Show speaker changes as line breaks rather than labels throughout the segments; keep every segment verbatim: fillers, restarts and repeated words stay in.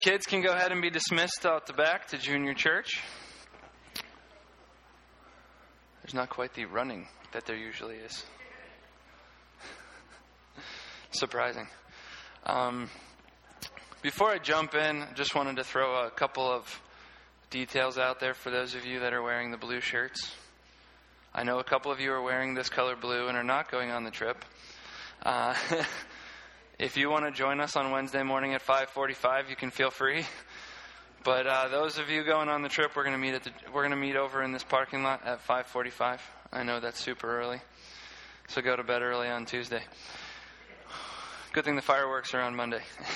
Kids can go ahead and be dismissed out the back to junior church. There's not quite the running that there usually is. Surprising. Um, before I jump in, I just wanted to throw a couple of details out there for those of you that are wearing the blue shirts. I know a couple of you are wearing this color blue and are not going on the trip. Uh, if you want to join us on Wednesday morning at five forty-five, you can feel free. But uh, those of you going on the trip, we're going to meet at the, we're going to meet over in this parking lot at five forty-five. I know that's super early, so go to bed early on Tuesday. Good thing the fireworks are on Monday.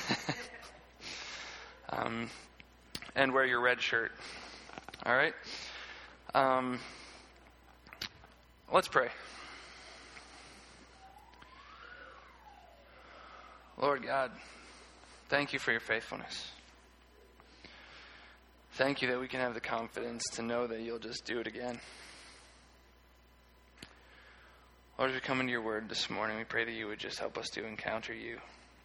um, and wear your red shirt. All right? Um, let's pray. Lord God, thank you for your faithfulness. Thank you that we can have the confidence to know that you'll just do it again. Lord, as we come into your word this morning, we pray that you would just help us to encounter you.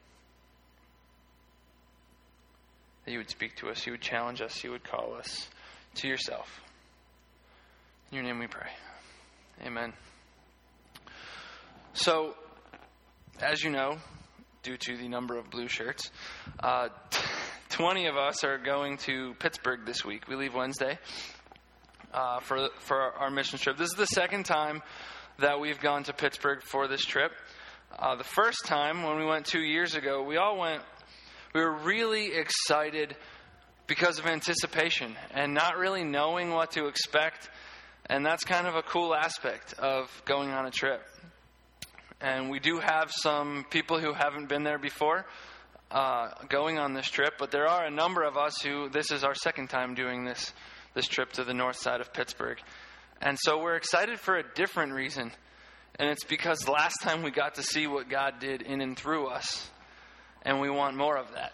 That you would speak to us, you would challenge us, you would call us to yourself. In your name we pray. Amen. So, as you know, due to the number of blue shirts, uh, twenty of us are going to Pittsburgh this week. We leave Wednesday uh, for for our mission trip. This is the second time that we've gone to Pittsburgh for this trip. Uh, the first time, when we went two years ago, we all went, we were really excited because of anticipation and not really knowing what to expect. And that's kind of a cool aspect of going on a trip. And we do have some people who haven't been there before uh, going on this trip, but there are a number of us who, this is our second time doing this, this trip to the north side of Pittsburgh. And so we're excited for a different reason. And it's because last time we got to see what God did in and through us. And we want more of that.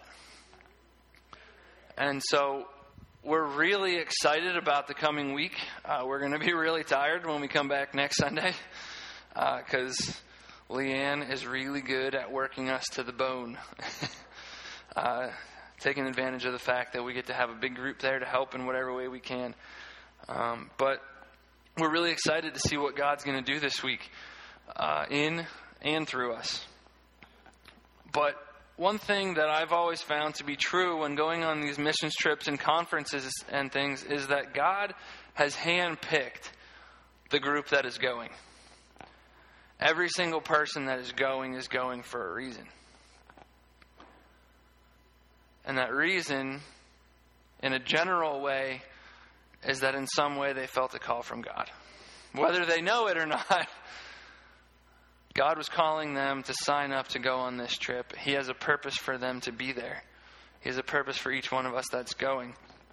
And so we're really excited about the coming week. Uh, we're going to be really tired when we come back next Sunday. Because uh, Leanne is really good at working us to the bone. uh, taking advantage of the fact that we get to have a big group there to help in whatever way we can. Um, but we're really excited to see what God's going to do this week uh, in and through us. But one thing that I've always found to be true when going on these missions trips and conferences and things is that God has handpicked the group that is going. Every single person that is going is going for a reason. And that reason, in a general way, is that in some way they felt a call from God. Whether they know it or not, God was calling them to sign up to go on this trip. He has a purpose for them to be there. He has a purpose for each one of us that's going.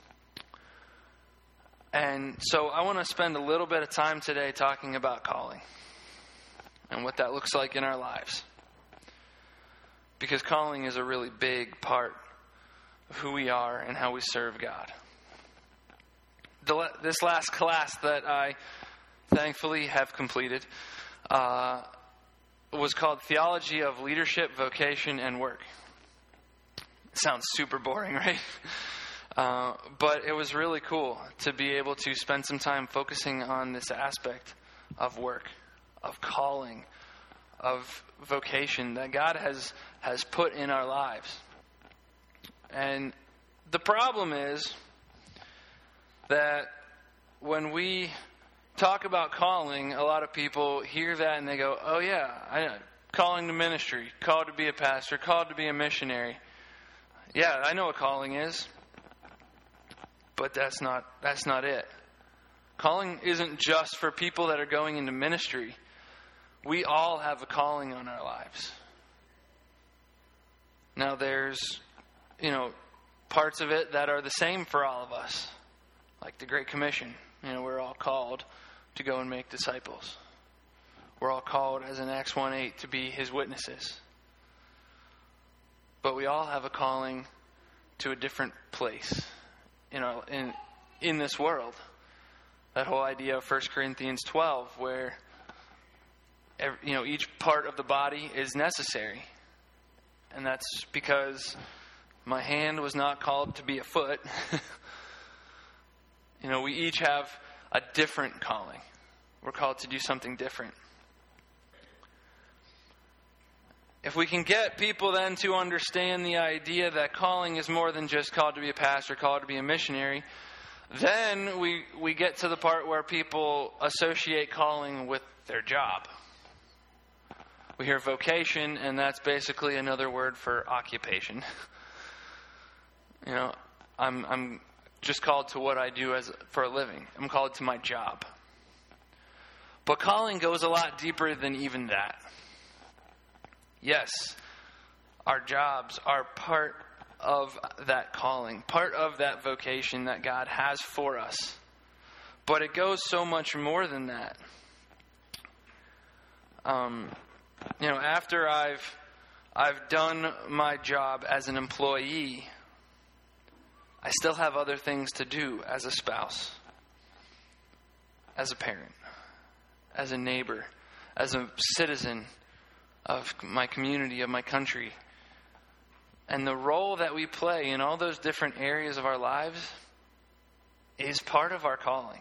And so I want to spend a little bit of time today talking about calling and what that looks like in our lives. Because calling is a really big part of who we are and how we serve God. The, this last class that I thankfully have completed uh, was called Theology of Leadership, Vocation, and Work. Sounds super boring, right? Uh, but it was really cool to be able to spend some time focusing on this aspect of work, of calling, of vocation that God has, has put in our lives. And the problem is that when we talk about calling, a lot of people hear that and they go, oh yeah, I know, calling to ministry, called to be a pastor, called to be a missionary. Yeah, I know what calling is, but that's not that's not it. Calling isn't just for people that are going into ministry. We all have a calling on our lives. Now there's, you know, parts of it that are the same for all of us. Like the Great Commission. You know, we're all called to go and make disciples. We're all called, as in Acts one eight, to be his witnesses. But we all have a calling to a different place in our, in in this world. That whole idea of First Corinthians twelve, where every, you know, each part of the body is necessary. And that's because My hand was not called to be a foot. You know, we each have a different calling. We're called to do something different. If we can get people then to understand the idea that calling is more than just called to be a pastor, called to be a missionary, then we, we get to the part where people associate calling with their job. We hear vocation, and that's basically another word for occupation. You know, I'm I'm just called to what I do as for a living. I'm called to my job. But calling goes a lot deeper than even that. Yes, our jobs are part of that calling, part of that vocation that God has for us. But it goes so much more than that. Um, you know, after I've I've done my job as an employee, I still have other things to do as a spouse, as a parent, as a neighbor, as a citizen of my community, of my country. And the role that we play in all those different areas of our lives is part of our calling.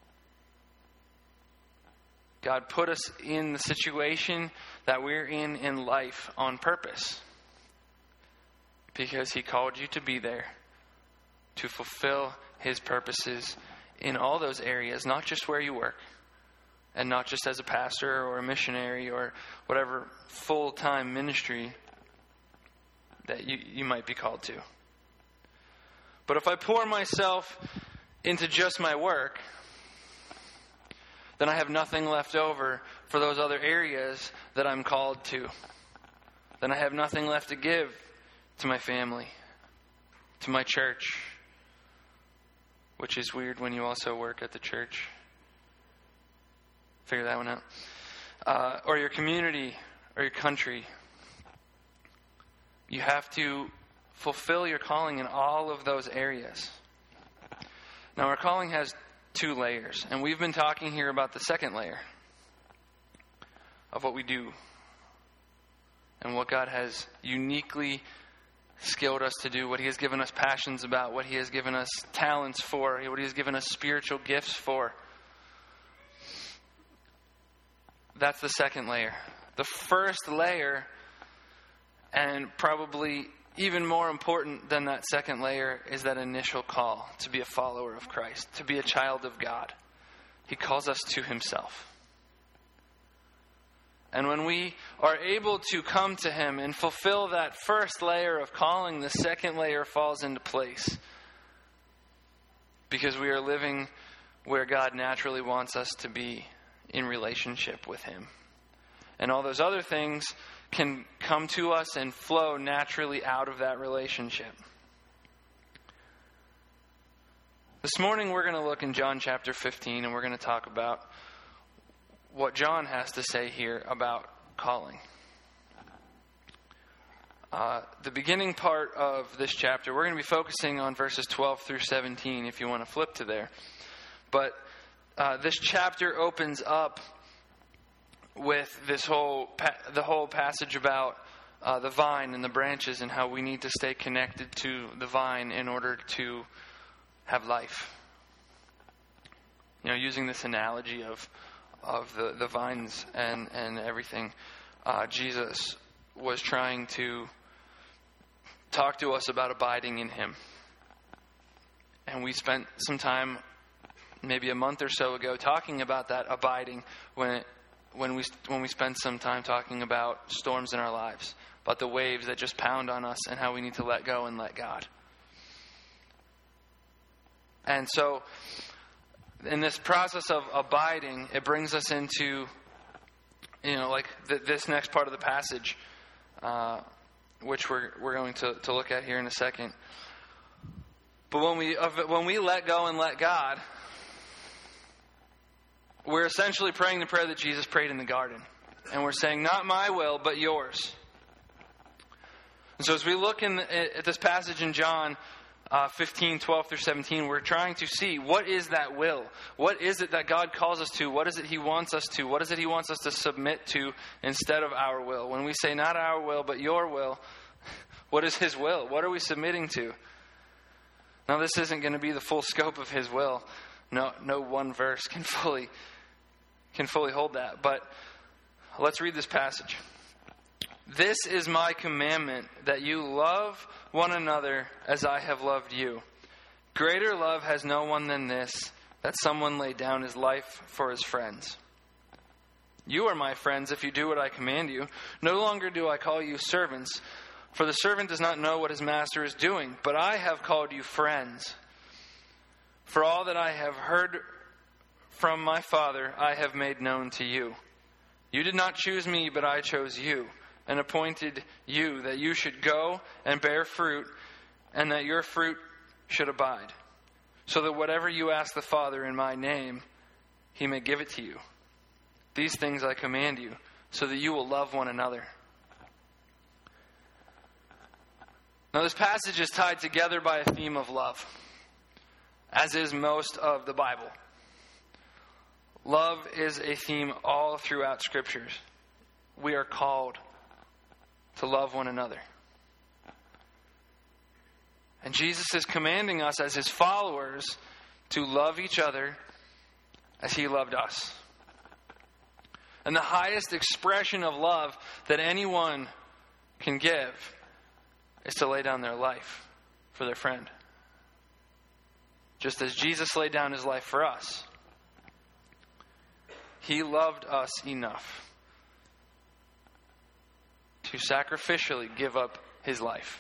God put us in the situation that we're in in life on purpose, because He called you to be there to fulfill His purposes in all those areas, not just where you work, and not just as a pastor or a missionary or whatever full-time ministry that you, you might be called to. But if I pour myself into just my work, then I have nothing left over for those other areas that I'm called to. Then I have nothing left to give to my family, to my church, which is weird when you also work at the church. Figure that one out. Uh, or your community, or your country. You have to fulfill your calling in all of those areas. Now, our calling has two layers, and we've been talking here about the second layer of what we do and what God has uniquely skilled us to do, what He has given us passions about, what He has given us talents for, what He has given us spiritual gifts for. That's the second layer. The first layer, and probably even more important than that second layer, is that initial call to be a follower of Christ, to be a child of God. He calls us to Himself. And when we are able to come to Him and fulfill that first layer of calling, the second layer falls into place. Because we are living where God naturally wants us to be, in relationship with Him. And all those other things can come to us and flow naturally out of that relationship. This morning we're going to look in John chapter fifteen, and we're going to talk about what John has to say here about calling. Uh, the beginning part of this chapter, we're going to be focusing on verses twelve through seventeen, if you want to flip to there. But uh, this chapter opens up with this whole pa- the whole passage about uh, the vine and the branches, and how we need to stay connected to the vine in order to have life. You know, using this analogy of of the, the vines and, and everything, uh, Jesus was trying to talk to us about abiding in Him. And we spent some time, maybe a month or so ago, talking about that abiding when it, when we when we spent some time talking about storms in our lives, about the waves that just pound on us and how we need to let go and let God. And so, in this process of abiding, it brings us into, you know, like th- this next part of the passage, uh, which we're we're going to, to look at here in a second. But when we when we let go and let God, we're essentially praying the prayer that Jesus prayed in the garden. And we're saying, not my will, but yours. And so as we look in the, at this passage in John uh, fifteen, twelve through seventeen, we're trying to see, what is that will? What is it that God calls us to? What is it He wants us to? What is it He wants us to submit to instead of our will? When we say, not our will, but your will, What is his will? What are we submitting to? Now, this isn't going to be the full scope of his will. No, no one verse can fully can fully hold that. But let's read this passage. This is my commandment, that you love one another as I have loved you. Greater love has no one than this, that someone lay down his life for his friends. You are my friends if you do what I command you. No longer do I call you servants, for the servant does not know what his master is doing, but I have called you friends. For all that I have heard from my Father, I have made known to you. You did not choose me, but I chose you, and appointed you that you should go and bear fruit, and that your fruit should abide, so that whatever you ask the Father in my name, he may give it to you. These things I command you, so that you will love one another. Now, this passage is tied together by a theme of love, as is most of the Bible. Love is a theme all throughout Scriptures. We are called to love one another. And Jesus is commanding us as his followers to love each other as he loved us. And the highest expression of love that anyone can give is to lay down their life for their friend. Just as Jesus laid down his life for us. He loved us enough to sacrificially give up his life.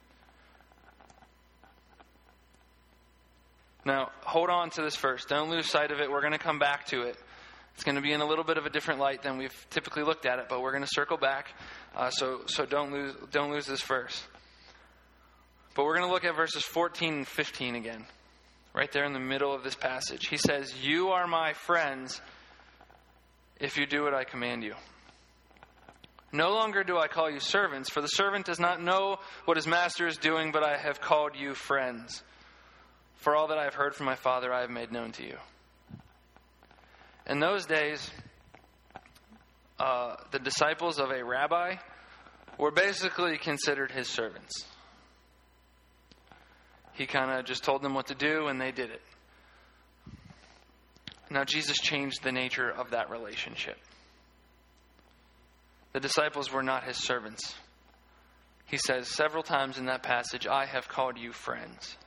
Now, hold on to this verse. Don't lose sight of it. We're going to come back to it. It's going to be in a little bit of a different light than we've typically looked at it, but we're going to circle back. Uh, so, so don't lose, don't lose this verse. But we're going to look at verses fourteen and fifteen again, right there in the middle of this passage. He says, "You are my friends if you do what I command you. No longer do I call you servants, for the servant does not know what his master is doing, but I have called you friends. For all that I have heard from my Father, I have made known to you." In those days, uh, the disciples of a rabbi were basically considered his servants. He kind of just told them what to do, and they did it. Now, Jesus changed the nature of that relationship. The disciples were not his servants. He says several times in that passage, "I have called you friends."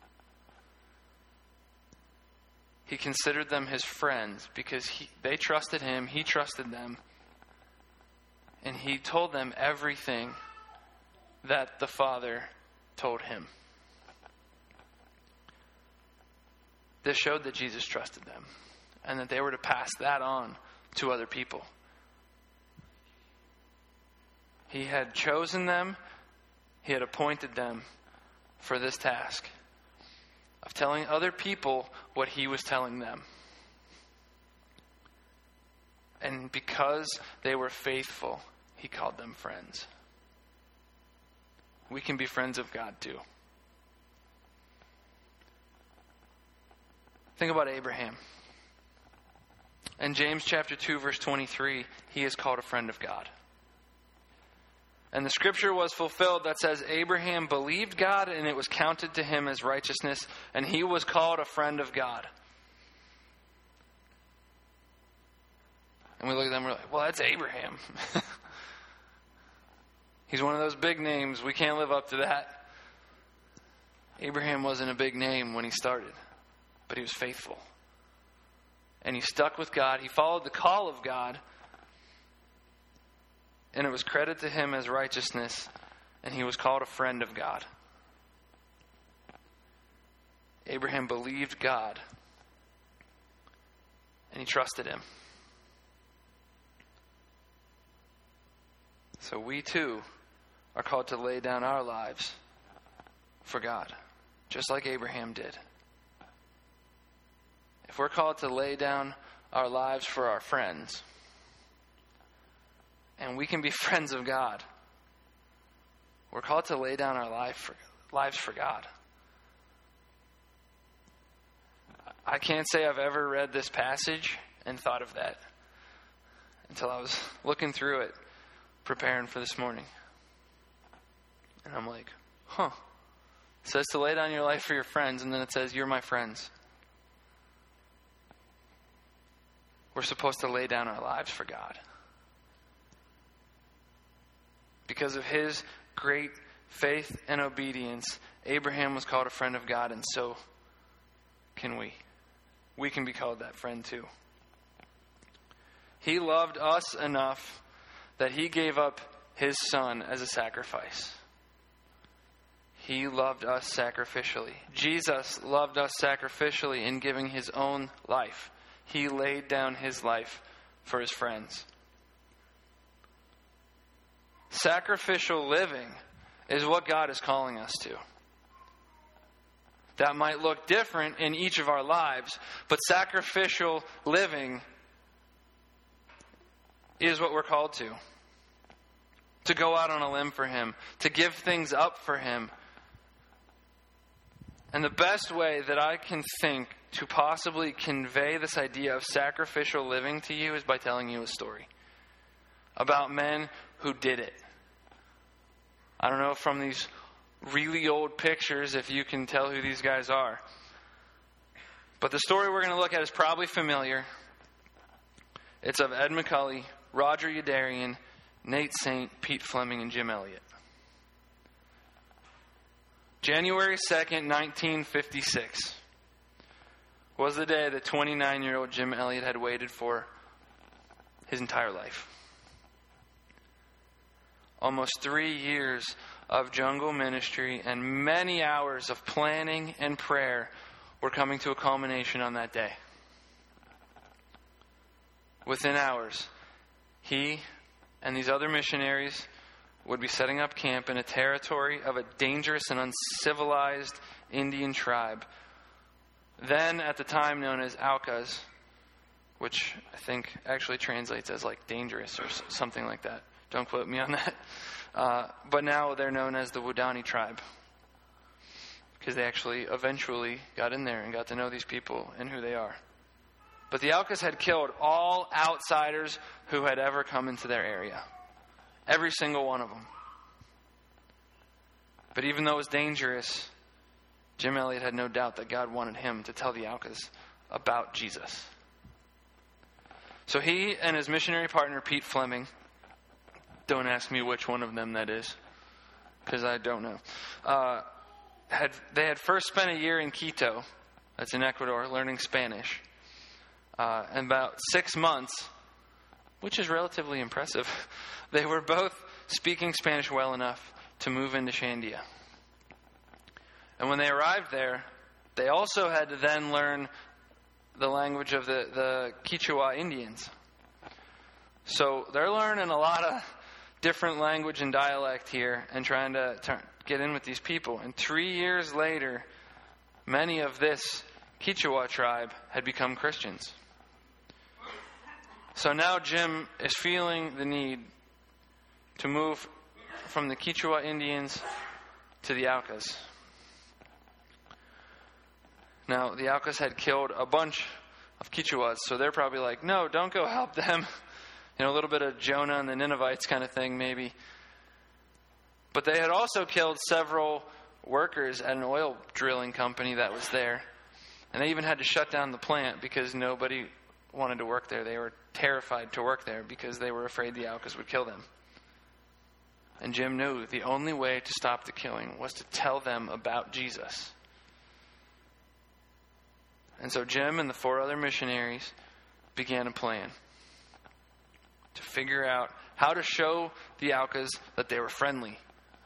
He considered them his friends because he, they trusted him, he trusted them, and he told them everything that the Father told him. This showed that Jesus trusted them and that they were to pass that on to other people. He had chosen them, he had appointed them for this task of telling other people what he was telling them. And because they were faithful, he called them friends. We can be friends of God too. Think about Abraham. In James chapter two, verse twenty-three, he is called a friend of God. And the scripture was fulfilled that says, Abraham believed God and it was counted to him as righteousness, and he was called a friend of God. And we look at them and we're like, well, that's Abraham. He's one of those big names. We can't live up to that. Abraham wasn't a big name when he started, but he was faithful. And he stuck with God. He followed the call of God. And it was credited to him as righteousness, and he was called a friend of God. Abraham believed God, and he trusted him. So we too are called to lay down our lives for God, just like Abraham did. If we're called to lay down our lives for our friends, and we can be friends of God, we're called to lay down our life for, lives for God. I can't say I've ever read this passage and thought of that until I was looking through it, preparing for this morning. And I'm like, huh. It says to lay down your life for your friends, and then it says, you're my friends. We're supposed to lay down our lives for God. Because of his great faith and obedience, Abraham was called a friend of God, and so can we. We can be called that friend too. He loved us enough that he gave up his son as a sacrifice. He loved us sacrificially. Jesus loved us sacrificially in giving his own life. He laid down his life for his friends. Sacrificial living is what God is calling us to. That might look different in each of our lives, but sacrificial living is what we're called to. To go out on a limb for him, to give things up for him. And the best way that I can think to possibly convey this idea of sacrificial living to you is by telling you a story about men who did it. I don't know from these really old pictures if you can tell who these guys are. But the story we're going to look at is probably familiar. It's of Ed McCully, Roger Youderian, Nate Saint, Pete Fleming, and Jim Elliot. January second, nineteen fifty-six was the day that twenty-nine-year-old Jim Elliot had waited for his entire life. Almost three years of jungle ministry and many hours of planning and prayer were coming to a culmination on that day. Within hours, he and these other missionaries would be setting up camp in a territory of a dangerous and uncivilized Indian tribe, then at the time known as Aucas, which I think actually translates as like dangerous or something like that. Don't quote me on that. Uh, but now they're known as the Waodani tribe, because they actually eventually got in there and got to know these people and who they are. But the Aucas had killed all outsiders who had ever come into their area. Every single one of them. But even though it was dangerous, Jim Elliot had no doubt that God wanted him to tell the Aucas about Jesus. So he and his missionary partner, Pete Fleming, don't ask me which one of them that is, because I don't know, uh, had they had first spent a year in Quito, that's in Ecuador, learning Spanish. Uh, and about six months, which is relatively impressive, they were both speaking Spanish well enough to move into Shandia. And when they arrived there, they also had to then learn the language of the, the Quechua Indians. So they're learning a lot of different language and dialect here and trying to turn, get in with these people. And three years later, many of this Quechua tribe had become Christians. So now Jim is feeling the need to move from the Quechua Indians to the Aucas. Now, the Aucas had killed a bunch of Quechuas, so they're probably like, no, don't go help them. You know, a little bit of Jonah and the Ninevites kind of thing, maybe. But they had also killed several workers at an oil drilling company that was there. And they even had to shut down the plant because nobody wanted to work there. They were terrified to work there because they were afraid the Aucas would kill them. And Jim knew the only way to stop the killing was to tell them about Jesus. And so Jim and the four other missionaries began a plan to figure out how to show the Aucas that they were friendly.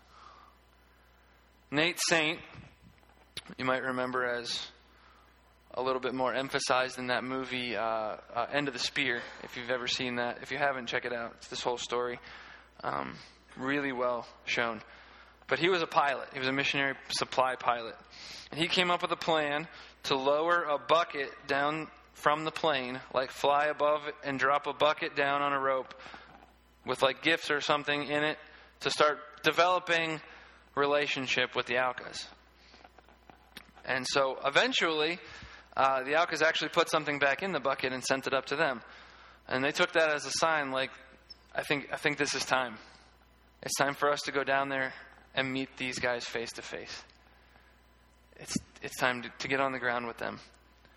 Nate Saint, you might remember as a little bit more emphasized in that movie, uh, uh, End of the Spear, if you've ever seen that. If you haven't, check it out. It's this whole story. Um, really well shown. But he was a pilot. He was a missionary supply pilot. And he came up with a plan to lower a bucket down from the plane, like fly above it and drop a bucket down on a rope with like gifts or something in it to start developing relationship with the Aucas. And so eventually, uh, the Aucas actually put something back in the bucket and sent it up to them. And they took that as a sign, like, I think I think this is time. It's time for us to go down there and meet these guys face to face. It's it's time to, to get on the ground with them.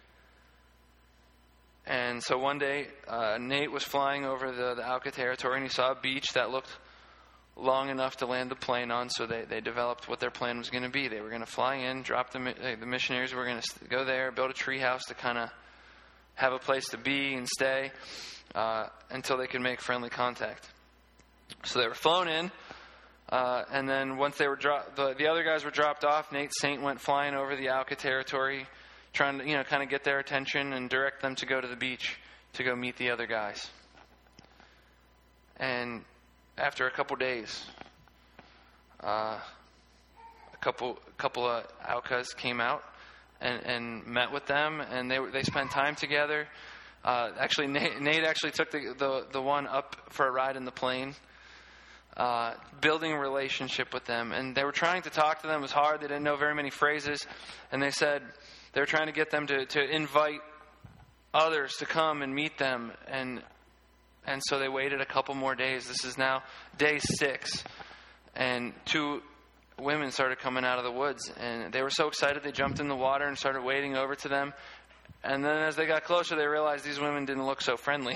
And so one day, uh, Nate was flying over the, the Auca territory, and he saw a beach that looked long enough to land the plane on, so they, they developed what their plan was going to be. They were going to fly in, drop the, the missionaries were going to go there, build a tree house to kind of have a place to be and stay uh, until they could make friendly contact. So they were flown in, uh, and then once they were dro- the, the other guys were dropped off, Nate Saint went flying over the Auca territory, trying to, you know, kind of get their attention and direct them to go to the beach to go meet the other guys. And after a couple days, uh, a couple couple of Aucas came out and, and met with them, and they they spent time together. Uh, actually, Nate, Nate actually took the, the the one up for a ride in the plane, uh, building a relationship with them. And they were trying to talk to them. It was hard. They didn't know very many phrases, and they said they were trying to get them to, to invite others to come and meet them. And and so they waited a couple more days. This is now day six, and two women started coming out of the woods, and they were so excited they jumped in the water and started wading over to them. And then as they got closer, they realized these women didn't look so friendly.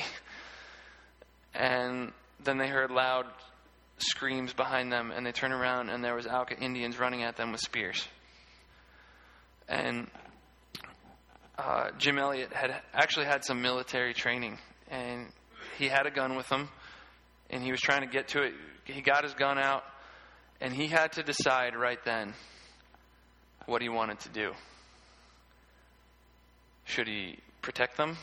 And then they heard loud screams behind them, and they turned around, and there was Auca Indians running at them with spears. And uh, Jim Elliot had actually had some military training, and he had a gun with him, and he was trying to get to it. He got his gun out, and he had to decide right then what he wanted to do. Should he protect them?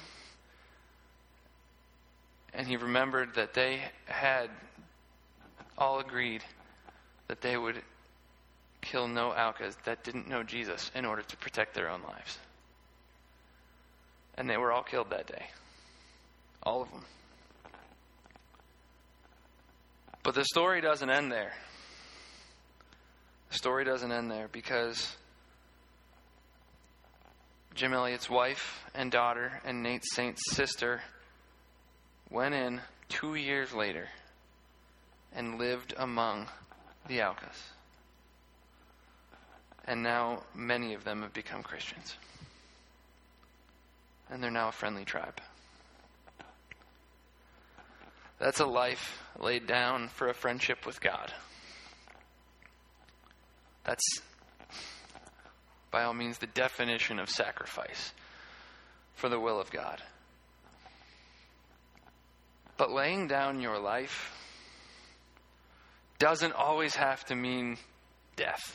And he remembered that they had all agreed that they would kill no Aucas that didn't know Jesus in order to protect their own lives. And they were all killed that day. All of them. But the story doesn't end there. The story doesn't end there because Jim Elliot's wife and daughter and Nate Saint's sister went in two years later and lived among the Aucas. And now many of them have become Christians. And they're now a friendly tribe. That's a life laid down for a friendship with God. That's, by all means, the definition of sacrifice for the will of God. But laying down your life doesn't always have to mean death.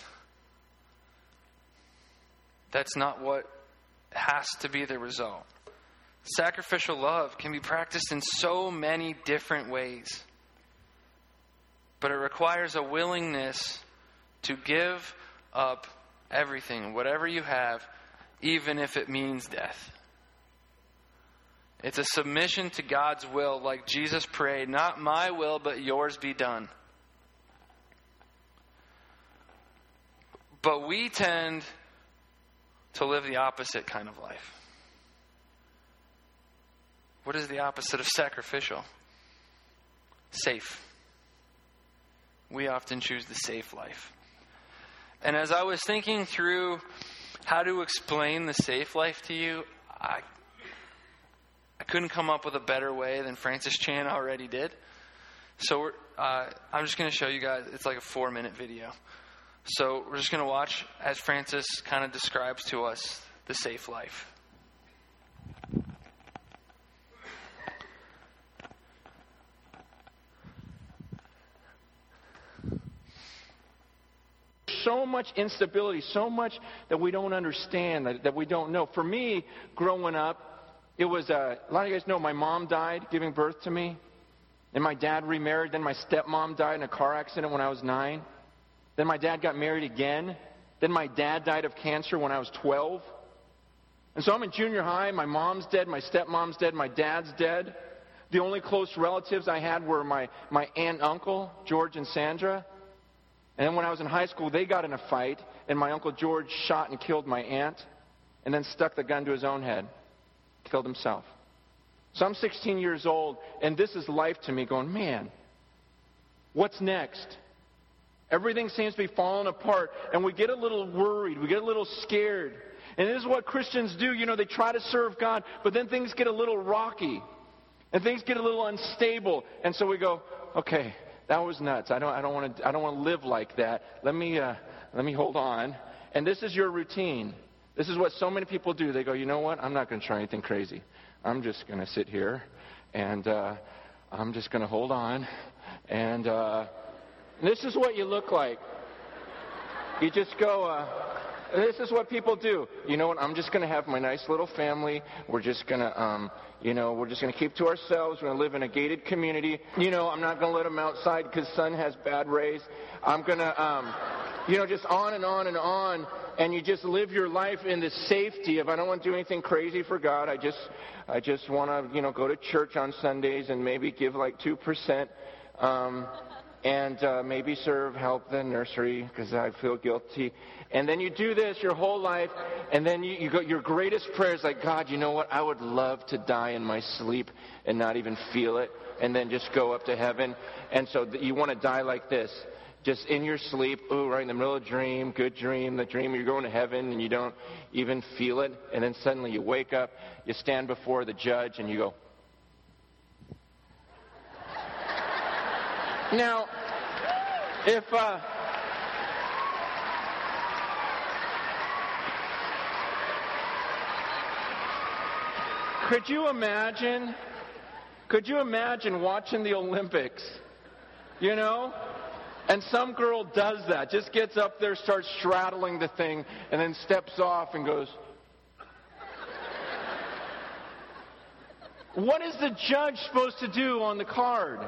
That's not what has to be the result. Sacrificial love can be practiced in so many different ways. But it requires a willingness to give up everything, whatever you have, even if it means death. It's a submission to God's will, like Jesus prayed, not my will, but yours be done. But we tend to live the opposite kind of life. What is the opposite of sacrificial? Safe. We often choose the safe life. And as I was thinking through how to explain the safe life to you, I, I couldn't come up with a better way than Francis Chan already did. So we're, uh, I'm just going to show you guys. It's like a four-minute video. So we're just going to watch as Francis kind of describes to us the safe life.
So much instability, so much that we don't understand, that, that we don't know. For me, growing up, it was, uh, a lot of you guys know my mom died giving birth to me. Then my dad remarried. Then my stepmom died in a car accident when I was nine. Then my dad got married again. Then my dad died of cancer when I was twelve. And so I'm in junior high. My mom's dead. My stepmom's dead. My dad's dead. The only close relatives I had were my, my aunt and uncle, George and Sandra. And then when I was in high school, they got in a fight, and my Uncle George shot and killed my aunt, and then stuck the gun to his own head, killed himself. So I'm sixteen years old, and this is life to me, going, man, what's next? Everything seems to be falling apart, and we get a little worried. We get a little scared. And this is what Christians do. You know, they try to serve God, but then things get a little rocky, and things get a little unstable. And so we go, okay, that was nuts. I don't, I don't want to, I don't want to live like that. Let me, uh, let me hold on. And this is your routine. This is what so many people do. They go, you know what? I'm not going to try anything crazy. I'm just going to sit here, and uh, I'm just going to hold on, and. Uh, This is what you look like. You just go, uh, this is what people do. You know what, I'm just going to have my nice little family. We're just going to, um, you know, we're just going to keep to ourselves. We're going to live in a gated community. You know, I'm not going to let them outside because sun has bad rays. I'm going to, um, you know, just on and on and on. And you just live your life in the safety of, I don't want to do anything crazy for God. I just, I just want to, you know, go to church on Sundays and maybe give like two percent. Um, And uh, maybe serve, help the nursery because I feel guilty. And then you do this your whole life, and then you, you go. Your greatest prayer is like, God, you know what? I would love to die in my sleep and not even feel it, and then just go up to heaven. And so th- you want to die like this, just in your sleep. Ooh, right in the middle of a dream, good dream, the dream you're going to heaven, and you don't even feel it. And then suddenly you wake up, you stand before the judge, and you go. Now, if uh, could you imagine? Could you imagine watching the Olympics? You know, and some girl does that, just gets up there, starts straddling the thing, and then steps off and goes. What is the judge supposed to do on the card?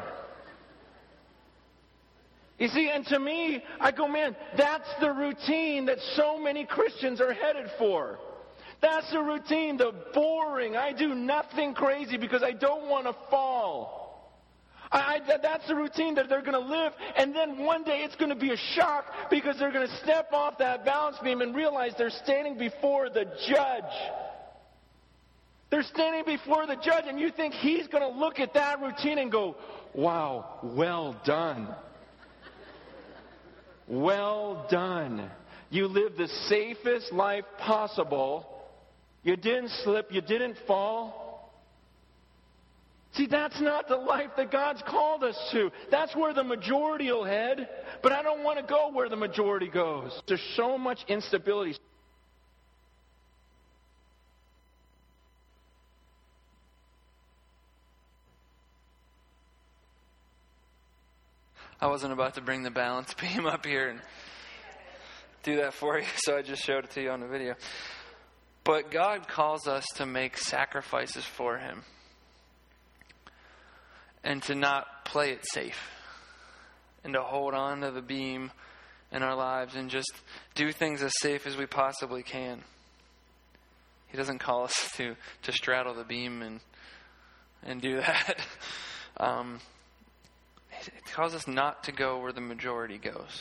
You see, and to me, I go, man, that's the routine that so many Christians are headed for. That's the routine, the boring, I do nothing crazy because I don't want to fall. I, I, that's the routine that they're going to live, and then one day it's going to be a shock because they're going to step off that balance beam and realize they're standing before the judge. They're standing before the judge, and you think he's going to look at that routine and go, wow, well done. Well done. You lived the safest life possible. You didn't slip. You didn't fall. See, that's not the life that God's called us to. That's where the majority will head. But I don't want to go where the majority goes. There's so much instability.
I wasn't about to bring the balance beam up here and do that for you, so I just showed it to you on the video. But God calls us to make sacrifices for Him and to not play it safe and to hold on to the beam in our lives and just do things as safe as we possibly can. He doesn't call us to, to straddle the beam and and do that. Um It calls us not to go where the majority goes.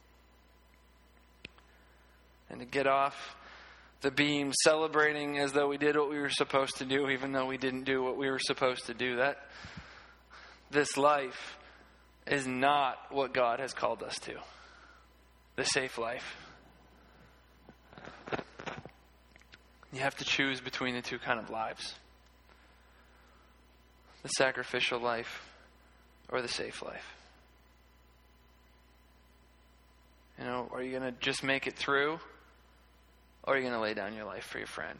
And to get off the beam celebrating as though we did what we were supposed to do, even though we didn't do what we were supposed to do. That this life is not what God has called us to. The safe life. You have to choose between the two kind of lives. The sacrificial life or the safe life. You know, are you going to just make it through? Or are you going to lay down your life for your friend?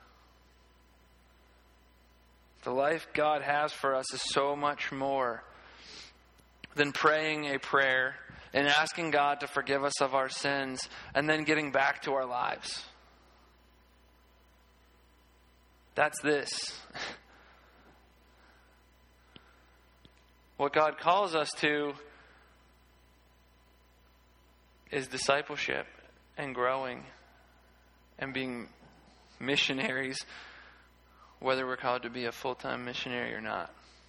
The life God has for us is so much more than praying a prayer and asking God to forgive us of our sins and then getting back to our lives. That's this. What God calls us to is discipleship and growing and being missionaries, whether we're called to be a full-time missionary or not.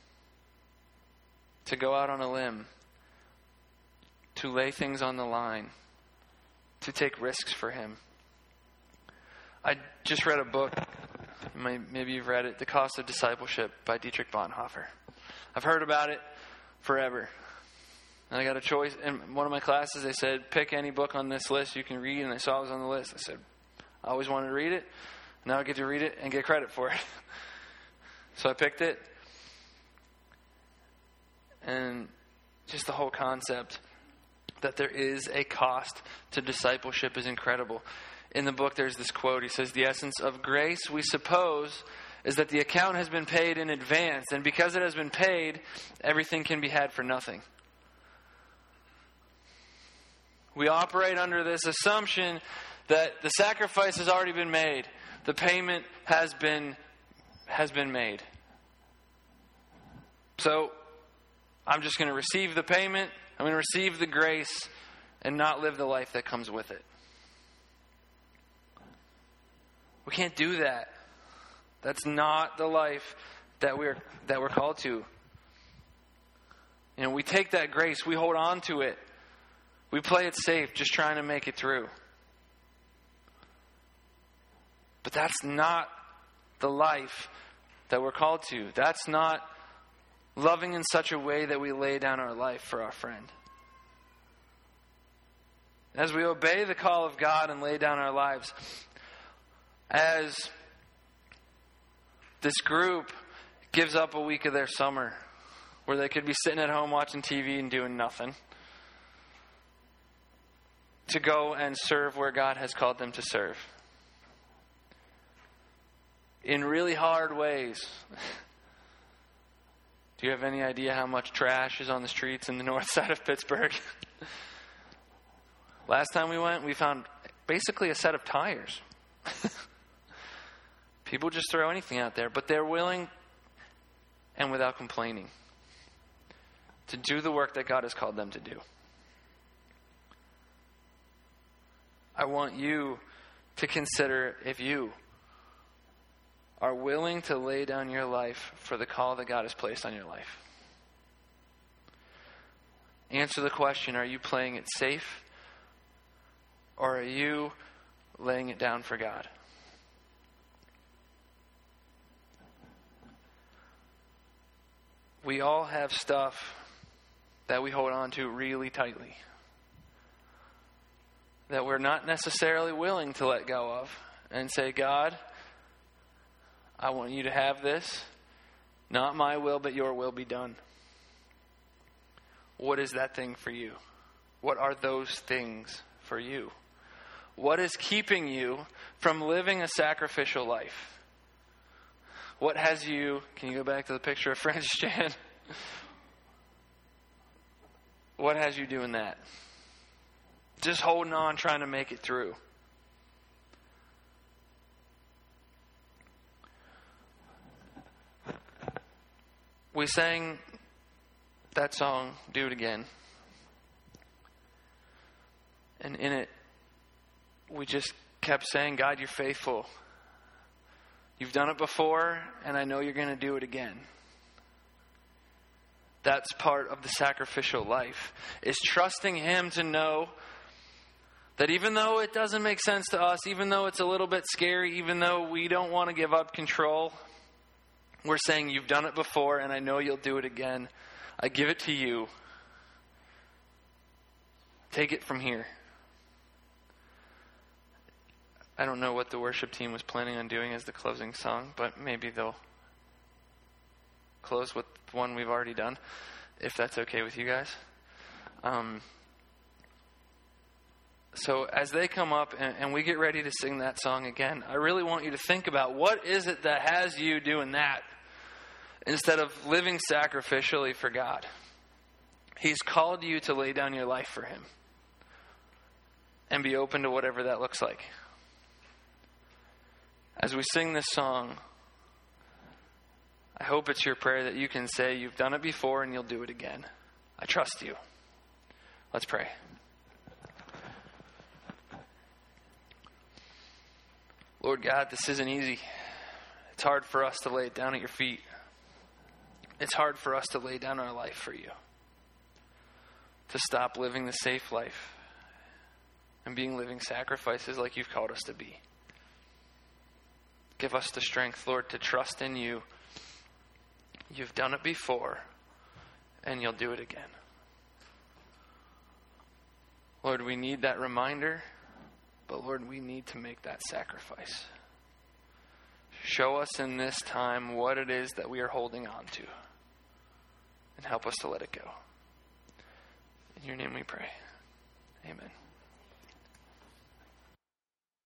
To go out on a limb, to lay things on the line, to take risks for Him. I just read a book, maybe you've read it, The Cost of Discipleship by Dietrich Bonhoeffer. I've heard about it forever. And I got a choice. In one of my classes, they said, pick any book on this list you can read. And I saw it was on the list. I said, I always wanted to read it. Now I get to read it and get credit for it. So I picked it. And just the whole concept that there is a cost to discipleship is incredible. In the book, there's this quote. He says, the essence of grace, we suppose, is that the account has been paid in advance. And because it has been paid, everything can be had for nothing. We operate under this assumption that the sacrifice has already been made. The payment has been has been made. So, I'm just going to receive the payment. I'm going to receive the grace and not live the life that comes with it. We can't do that. That's not the life that we're that we're called to. You know, we take that grace, we hold on to it. We play it safe, just trying to make it through. But that's not the life that we're called to. That's not loving in such a way that we lay down our life for our friend. As we obey the call of God and lay down our lives, as this group gives up a week of their summer where they could be sitting at home watching T V and doing nothing, to go and serve where God has called them to serve. In really hard ways. Do you have any idea how much trash is on the streets in the north side of Pittsburgh? Last time we went, we found basically a set of tires. People just throw anything out there, but they're willing and without complaining to do the work that God has called them to do. I want you to consider if you are willing to lay down your life for the call that God has placed on your life. Answer the question, are you playing it safe? Or are you laying it down for God? We all have stuff that we hold on to really tightly, that we're not necessarily willing to let go of and say, God, I want you to have this. Not my will, but your will be done. What is that thing for you? What are those things for you? What is keeping you from living a sacrificial life? What has you... Can you go back to the picture of Francis Chan? What has you doing that? Just holding on, trying to make it through. We sang that song, Do It Again. And in it, we just kept saying, God, you're faithful. You've done it before, and I know you're going to do it again. That's part of the sacrificial life, is trusting Him to know that even though it doesn't make sense to us, even though it's a little bit scary, even though we don't want to give up control, we're saying, you've done it before, and I know you'll do it again. I give it to you. Take it from here. I don't know what the worship team was planning on doing as the closing song, but maybe they'll close with one we've already done, if that's okay with you guys. Um, so as they come up and, and we get ready to sing that song again, I really want you to think about what is it that has you doing that instead of living sacrificially for God. He's called you to lay down your life for Him and be open to whatever that looks like. As we sing this song, I hope it's your prayer that you can say, you've done it before and you'll do it again. I trust you. Let's pray. Lord God, this isn't easy. It's hard for us to lay it down at your feet. It's hard for us to lay down our life for you. To stop living the safe life and being living sacrifices like you've called us to be. Give us the strength, Lord, to trust in you. You've done it before, and you'll do it again. Lord, we need that reminder, but Lord, we need to make that sacrifice. Show us in this time what it is that we are holding on to, and help us to let it go. In your name we pray. Amen.